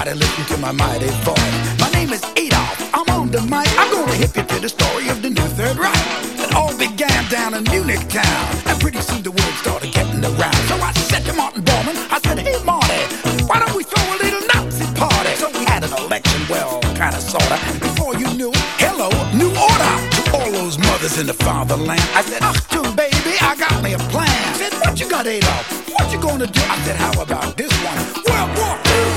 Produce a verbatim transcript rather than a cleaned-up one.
Everybody listen to my mighty voice. My name is Adolf, I'm on the mic. I'm gonna hip you to the story of the new Third Reich. It all began down in Munich town, and pretty soon the word started getting around. So I said to Martin Bormann, I said, hey Marty, why don't we throw a little Nazi party? So we had an election, well, kinda sorta. Before you knew it, hello, new order. To all those mothers in the fatherland, I said, Achtung baby, I got me a plan. I said, what you got Adolf? What you gonna do? I said, how about this one? World War Two.